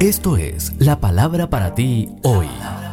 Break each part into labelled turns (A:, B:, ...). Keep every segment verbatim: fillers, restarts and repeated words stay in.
A: Esto es la palabra para ti hoy.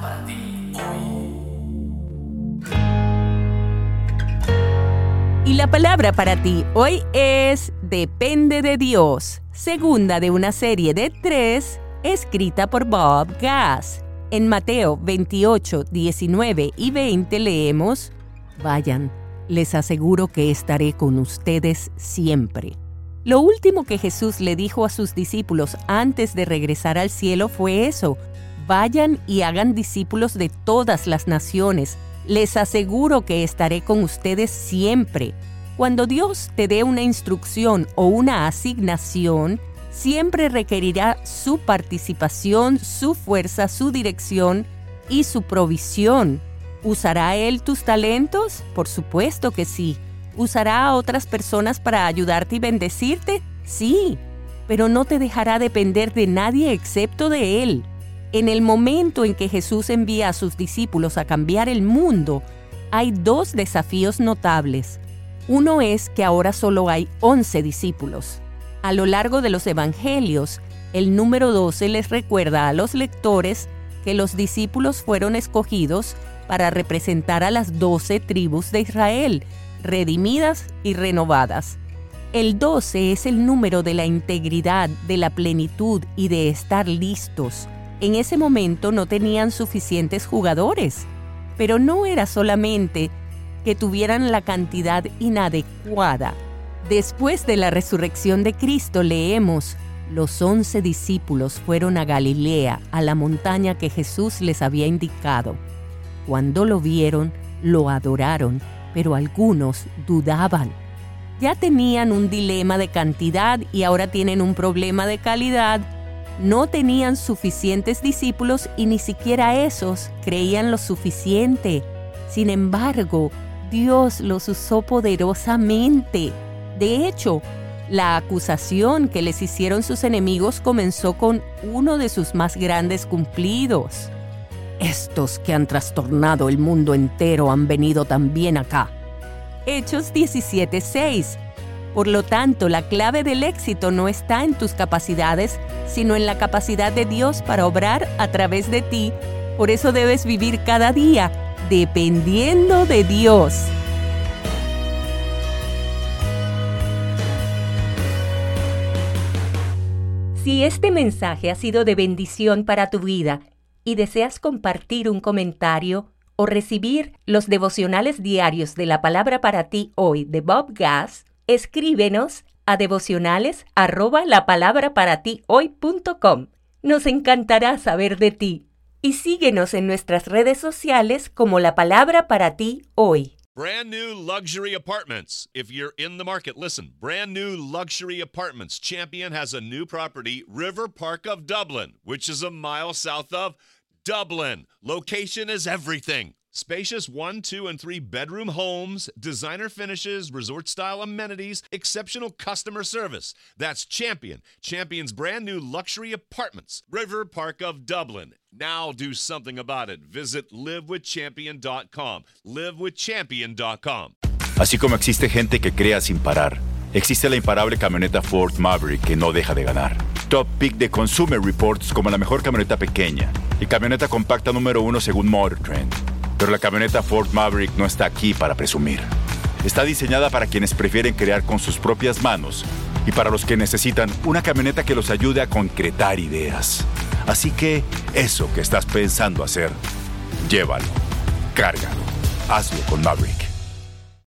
B: Y la palabra para ti hoy es Depende de Dios, segunda de una serie de tres, escrita por Bob Gass. En Mateo veintiocho, diecinueve y veinte leemos: Vayan, les aseguro que estaré con ustedes siempre. Lo último que Jesús le dijo a sus discípulos antes de regresar al cielo fue eso: vayan y hagan discípulos de todas las naciones. Les aseguro que estaré con ustedes siempre. Cuando Dios te dé una instrucción o una asignación, siempre requerirá su participación, su fuerza, su dirección y su provisión. ¿Usará Él tus talentos? Por supuesto que sí. ¿Usará a otras personas para ayudarte y bendecirte? Sí, pero no te dejará depender de nadie excepto de Él. En el momento en que Jesús envía a sus discípulos a cambiar el mundo, hay dos desafíos notables. Uno es que ahora solo hay once discípulos. A lo largo de los evangelios, el número doce les recuerda a los lectores que los discípulos fueron escogidos para representar a las doce tribus de Israel, redimidas y renovadas. El doce es el número de la integridad, de la plenitud y de estar listos. En ese momento no tenían suficientes jugadores, pero no era solamente que tuvieran la cantidad inadecuada. Después de la resurrección de Cristo leemos: los once discípulos fueron a Galilea, a la montaña que Jesús les había indicado. Cuando lo vieron, lo adoraron, pero algunos dudaban. Ya tenían un dilema de cantidad y ahora tienen un problema de calidad. No tenían suficientes discípulos y ni siquiera esos creían lo suficiente. Sin embargo, Dios los usó poderosamente. De hecho, la acusación que les hicieron sus enemigos comenzó con uno de sus más grandes cumplidos. Estos que han trastornado el mundo entero han venido también acá. Hechos diecisiete seis. Por lo tanto, la clave del éxito no está en tus capacidades, sino en la capacidad de Dios para obrar a través de ti. Por eso debes vivir cada día dependiendo de Dios. Si este mensaje ha sido de bendición para tu vida y deseas compartir un comentario o recibir los devocionales diarios de la palabra para ti hoy de Bob Gass, escríbenos a devocionales arroba la palabra para ti hoy punto com. Nos encantará saber de ti. Y síguenos en nuestras redes sociales como La Palabra para Ti Hoy.
C: Brand new luxury apartments. If you're in the market, listen. Brand new luxury apartments. Champion has a new property, River Park of Dublin, which is a mile south of Dublin. Location is everything. Spacious one, two, and three bedroom homes, designer finishes, resort-style amenities, exceptional customer service. That's Champion. Champion's brand new luxury apartments, River Park of Dublin. Now do something about it. Visit live with champion dot com. live with champion dot com.
D: Así como existe gente que crea sin parar, existe la imparable camioneta Ford Maverick que no deja de ganar. Top pick de Consumer Reports como la mejor camioneta pequeña y camioneta compacta número uno según Motor Trend. Pero la camioneta Ford Maverick no está aquí para presumir. Está diseñada para quienes prefieren crear con sus propias manos y para los que necesitan una camioneta que los ayude a concretar ideas. Así que eso que estás pensando hacer, llévalo, cárgalo, hazlo con Maverick.